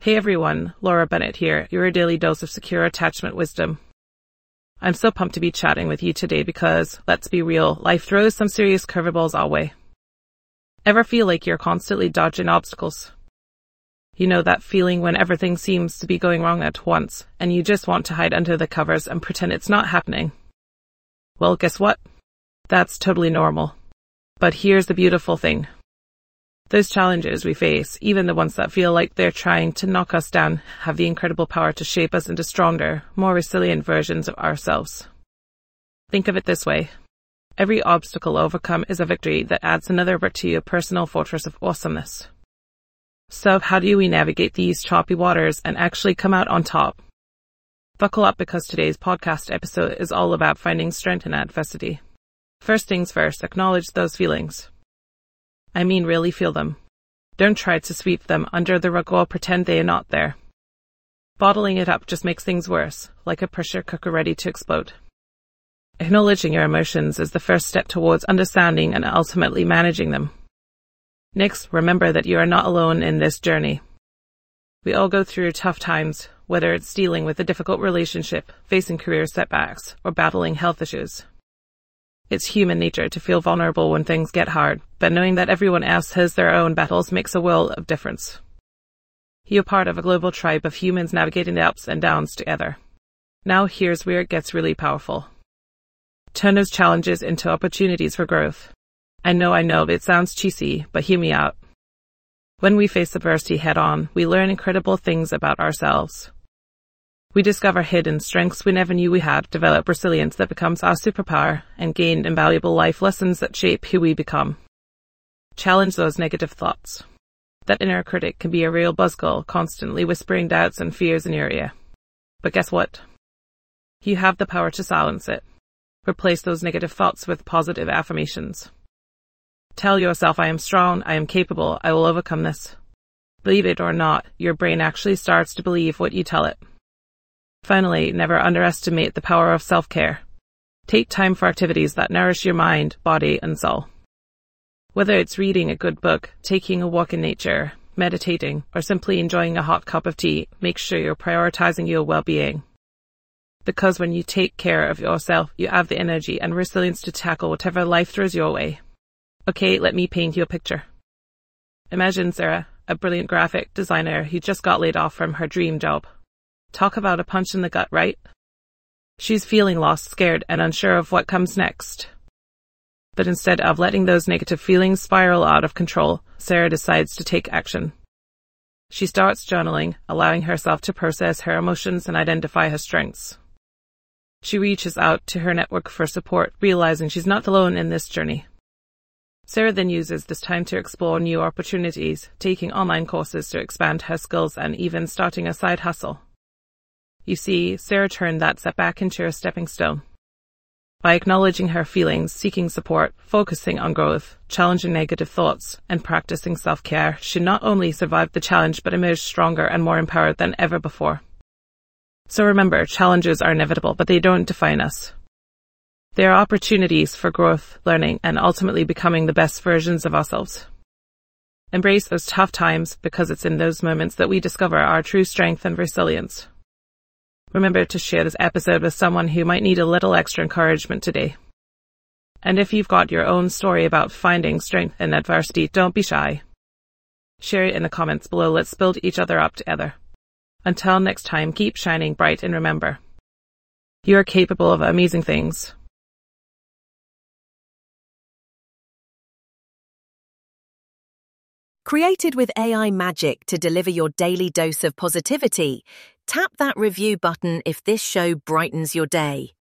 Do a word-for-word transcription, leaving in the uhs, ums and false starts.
Hey everyone, Laura Bennett here, your daily dose of secure attachment wisdom. I'm so pumped to be chatting with you today because, let's be real, life throws some serious curveballs our way. Ever feel like you're constantly dodging obstacles? You know that feeling when everything seems to be going wrong at once, and you just want to hide under the covers and pretend it's not happening? Well, guess what? That's totally normal. But here's the beautiful thing. Those challenges we face, even the ones that feel like they're trying to knock us down, have the incredible power to shape us into stronger, more resilient versions of ourselves. Think of it this way. Every obstacle overcome is a victory that adds another brick to your personal fortress of awesomeness. So how do we navigate these choppy waters and actually come out on top? Buckle up because today's podcast episode is all about finding strength in adversity. First things first, acknowledge those feelings. I mean, really feel them. Don't try to sweep them under the rug or pretend they are not there. Bottling it up just makes things worse, like a pressure cooker ready to explode. Acknowledging your emotions is the first step towards understanding and ultimately managing them. Next, remember that you are not alone in this journey. We all go through tough times, whether it's dealing with a difficult relationship, facing career setbacks, or battling health issues. It's human nature to feel vulnerable when things get hard, but knowing that everyone else has their own battles makes a world of difference. You're part of a global tribe of humans navigating the ups and downs together. Now here's where it gets really powerful. Turn those challenges into opportunities for growth. I know, I know, it sounds cheesy, but hear me out. When we face adversity head-on, we learn incredible things about ourselves. We discover hidden strengths we never knew we had, develop resilience that becomes our superpower, and gain invaluable life lessons that shape who we become. Challenge those negative thoughts. That inner critic can be a real buzzkill, constantly whispering doubts and fears in your ear. But guess what? You have the power to silence it. Replace those negative thoughts with positive affirmations. Tell yourself, I am strong, I am capable, I will overcome this. Believe it or not, your brain actually starts to believe what you tell it. Finally, never underestimate the power of self-care. Take time for activities that nourish your mind, body, and soul. Whether it's reading a good book, taking a walk in nature, meditating, or simply enjoying a hot cup of tea, make sure you're prioritizing your well-being. Because when you take care of yourself, you have the energy and resilience to tackle whatever life throws your way. Okay, let me paint you a picture. Imagine Sarah, a brilliant graphic designer who just got laid off from her dream job. Talk about a punch in the gut, right? She's feeling lost, scared, and unsure of what comes next. But instead of letting those negative feelings spiral out of control, Sarah decides to take action. She starts journaling, allowing herself to process her emotions and identify her strengths. She reaches out to her network for support, realizing she's not alone in this journey. Sarah then uses this time to explore new opportunities, taking online courses to expand her skills and even starting a side hustle. You see, Sarah turned that setback into a stepping stone. By acknowledging her feelings, seeking support, focusing on growth, challenging negative thoughts, and practicing self-care, she not only survived the challenge but emerged stronger and more empowered than ever before. So remember, challenges are inevitable, but they don't define us. They are opportunities for growth, learning, and ultimately becoming the best versions of ourselves. Embrace those tough times because it's in those moments that we discover our true strength and resilience. Remember to share this episode with someone who might need a little extra encouragement today. And if you've got your own story about finding strength in adversity, don't be shy. Share it in the comments below. Let's build each other up together. Until next time, keep shining bright and remember, you are capable of amazing things. Created with A I magic to deliver your daily dose of positivity, tap that review button if this show brightens your day.